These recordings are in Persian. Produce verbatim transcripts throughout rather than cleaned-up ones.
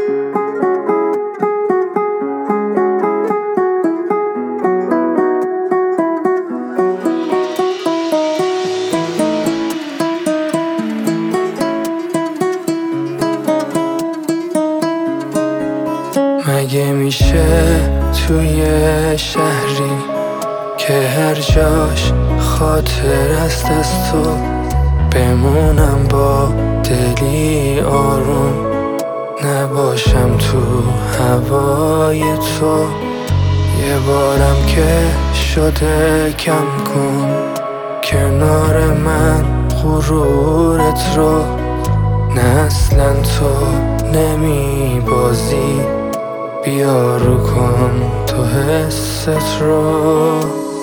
مگه میشه توی شهری که هر جاش خاطر است از تو بمونم با دلی آروم، نباشم تو هوای تو. یه بارم که شده کم کن کنار من غرورت رو، نه اصلا تو نمی بازی، بیا رو کن تو حست رو.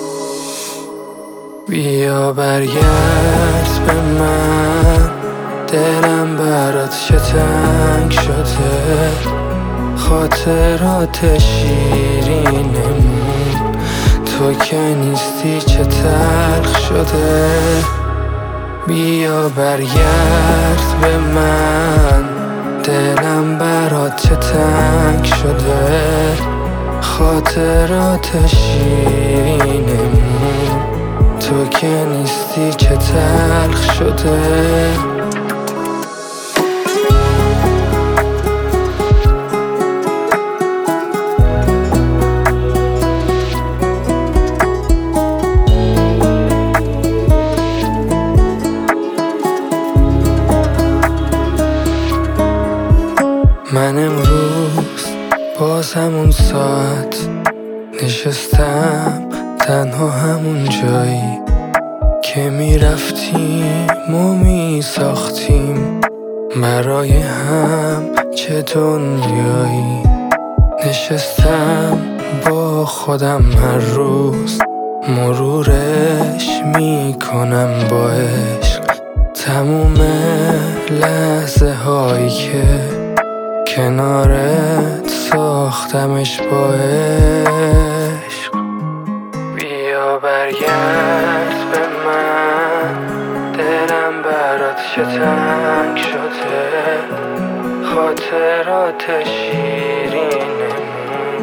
بیا برگرد به من، دلم برات چه تنگ شده، خاطرات شیرینمون تو که نیستی چه تلخ شده. بیا برگرد به من، دلم برات چه تنگ شده، خاطرات شیرینمون تو که نیستی چه تلخ شده. من امروز باز همون ساعت نشستم تنها همون جایی که میرفتیم و میساختیم برای هم چه دنیایی. نشستم با خودم هر روز مرورش میکنم با عشق تموم لحظه هایی که کنارت ساختمش با عشق. بیا برگرد به من، دلم برات چه تنگ شده، خاطرات شیرینمون.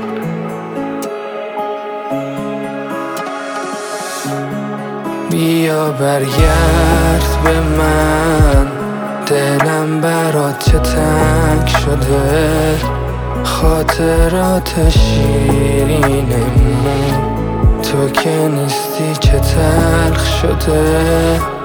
بیا برگرد به من، دلم برات چه تنگ شده، خاطرات شیرینمون تو که نیستی چه تلخ شده.